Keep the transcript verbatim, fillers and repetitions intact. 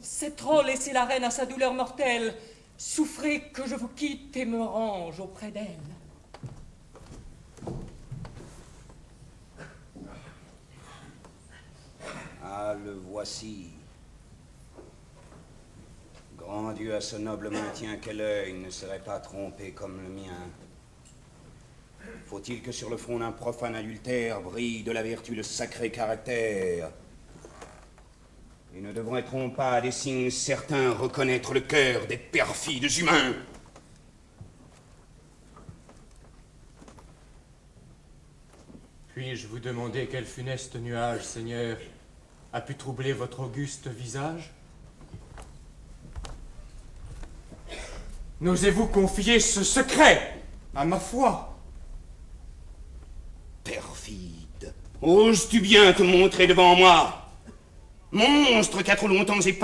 C'est trop laisser la reine à sa douleur mortelle. Souffrez que je vous quitte et me range auprès d'elle. Ah, le voici. Grand Dieu à ce noble maintien, quel œil ne serait pas trompé comme le mien. Faut-il que sur le front d'un profane adultère brille de la vertu le sacré caractère? Et ne devrait-on pas à des signes certains reconnaître le cœur des perfides humains? Puis-je vous demander quel funeste nuage, Seigneur, a pu troubler votre auguste visage? N'osez-vous confier ce secret à ma foi? Perfide, oses-tu bien te montrer devant moi? Monstre qu'a trop longtemps épargné